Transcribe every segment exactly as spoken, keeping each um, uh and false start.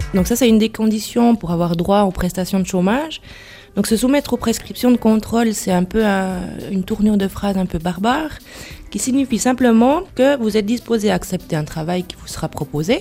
Donc ça, c'est une des conditions pour avoir droit aux prestations de chômage. Donc se soumettre aux prescriptions de contrôle, c'est un peu un, une tournure de phrase un peu barbare, qui signifie simplement que vous êtes disposé à accepter un travail qui vous sera proposé.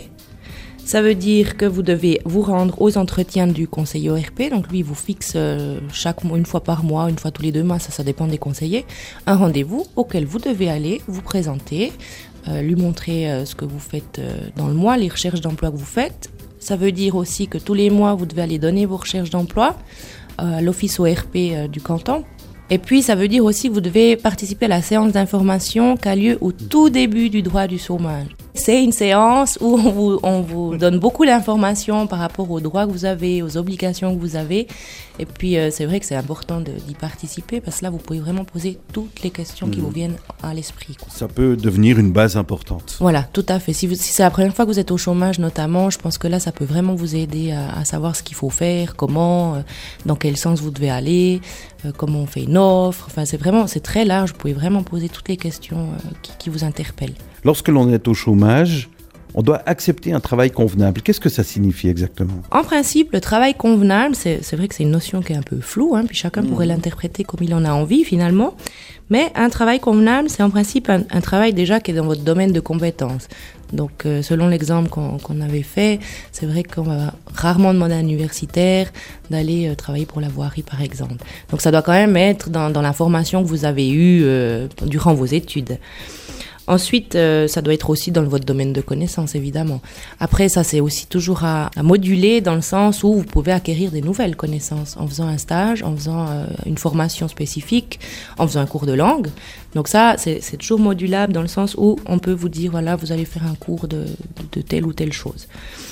Ça veut dire que vous devez vous rendre aux entretiens du conseiller O R P. Donc lui, il vous fixe euh, chaque mois, une fois par mois, une fois tous les deux mois, ça, ça dépend des conseillers, un rendez-vous auquel vous devez aller, vous présenter, euh, lui montrer euh, ce que vous faites euh, dans le mois, les recherches d'emploi que vous faites. Ça veut dire aussi que tous les mois, vous devez aller donner vos recherches d'emploi euh, à l'office O R P euh, du canton. Et puis, ça veut dire aussi que vous devez participer à la séance d'information qui a lieu au tout début du droit du chômage. C'est une séance où on vous, on vous donne beaucoup d'informations par rapport aux droits que vous avez, aux obligations que vous avez. Et puis, euh, c'est vrai que c'est important de, d'y participer parce que là, vous pouvez vraiment poser toutes les questions mmh. qui vous viennent à l'esprit, quoi. Ça peut devenir une base importante. Voilà, tout à fait. Si, vous, si c'est la première fois que vous êtes au chômage, notamment, je pense que là, ça peut vraiment vous aider à, à savoir ce qu'il faut faire, comment, euh, dans quel sens vous devez aller, euh, comment on fait une offre. Enfin, c'est vraiment, c'est très large. Vous pouvez vraiment poser toutes les questions euh, qui, qui vous interpellent. Lorsque l'on est au chômage, on doit accepter un travail convenable. Qu'est-ce que ça signifie exactement ? En principe, le travail convenable, c'est, c'est vrai que c'est une notion qui est un peu floue, hein, puis chacun mmh. pourrait l'interpréter comme il en a envie finalement. Mais un travail convenable, c'est en principe un, un travail déjà qui est dans votre domaine de compétences. Donc, euh, selon l'exemple qu'on, qu'on avait fait, c'est vrai qu'on va rarement demander à un universitaire d'aller euh, travailler pour la voirie, par exemple. Donc, ça doit quand même être dans, dans la formation que vous avez eue euh, durant vos études. Ensuite, euh, ça doit être aussi dans votre domaine de connaissances, évidemment. Après, ça, c'est aussi toujours à, à moduler dans le sens où vous pouvez acquérir des nouvelles connaissances en faisant un stage, en faisant euh, une formation spécifique, en faisant un cours de langue. Donc ça, c'est, c'est toujours modulable dans le sens où on peut vous dire, voilà, vous allez faire un cours de, de, de telle ou telle chose.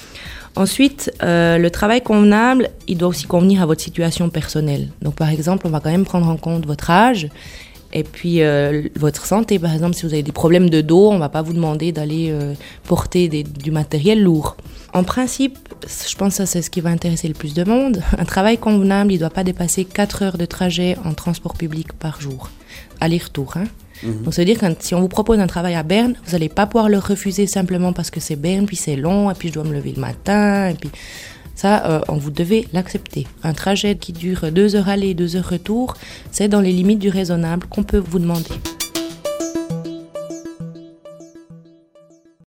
Ensuite, euh, le travail convenable, il doit aussi convenir à votre situation personnelle. Donc, par exemple, on va quand même prendre en compte votre âge. Et puis, euh, votre santé, par exemple, si vous avez des problèmes de dos, on ne va pas vous demander d'aller euh, porter des, du matériel lourd. En principe, je pense que ça, c'est ce qui va intéresser le plus de monde. Un travail convenable, il ne doit pas dépasser quatre heures de trajet en transport public par jour. Aller-retour, hein. Mmh. Donc, ça veut dire que si on vous propose un travail à Berne, vous n'allez pas pouvoir le refuser simplement parce que c'est Berne, puis c'est long, et puis je dois me lever le matin, et puis... Ça, euh, on vous devez l'accepter. Un trajet qui dure deux heures aller, deux heures retour, c'est dans les limites du raisonnable qu'on peut vous demander.